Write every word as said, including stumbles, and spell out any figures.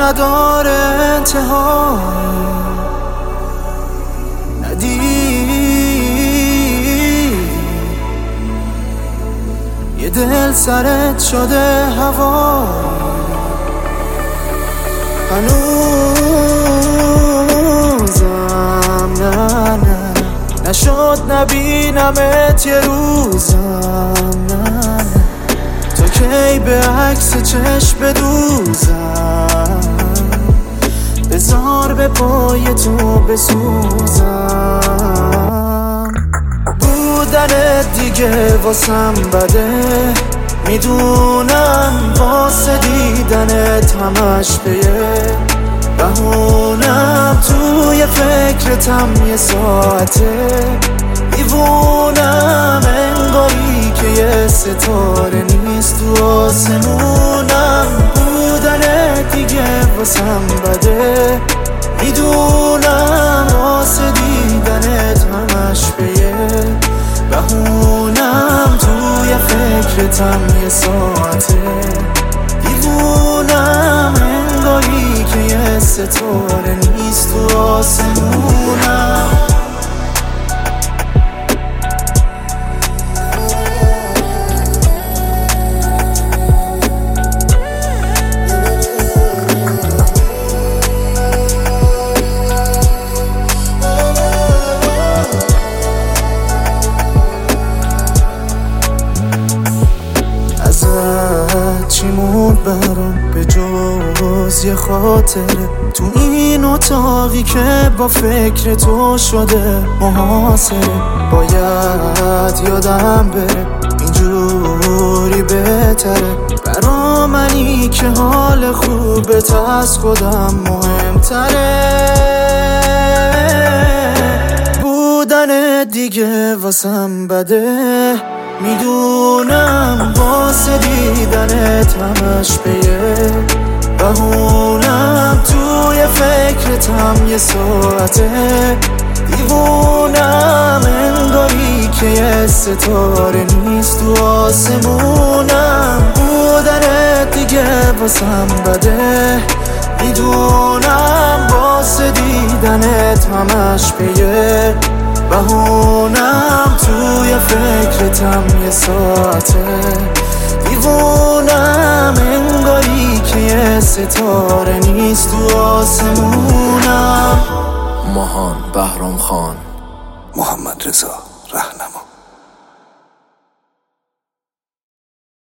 نداره انتها، ندید یه دل سرت شده هوا، هنوزم نه نه نشد نبینمت یه روزم، نه نه تا کی به عکس چشم بدوزم، بذار به پای تو بسوزم. بودنت دیگه واسم بده، میدونم واسه دیدنت همش بیه بهونم، توی فکرتم یه ساعته دیوونم، انگاری که یه ستاره نیست تو آسمونم. بودنت دیگه واسم بده، میدونم واسه دیدنت همش بیه بهونم، توی فکرتم یه ساعته دیوونم، انگاری که یه ستاره نیست تو آسمونم. چی موند برام به جز یه خاطره تو این اتاقی که با فکر تو شده محاصره، باید یادم بره اینجوری بهتره برا منی که حال خوبت از خودم مهمتره. بودن دیگه واسم بده، میدونم واسه دیدنت همش بیه بهونم، توی فکرتم یه ساعته دیوونم، انگاری که یه ستاره نیست تو آسمونم. بودنت دیگه واسم بده، میدونم واسه دیدنت همش بیه بهونم، توی فکرتم یه ساعته دیوونم، انگاری که یه ستاره نیست تو آسمونم. ماهان بهرام خان، محمد رضا رهنما.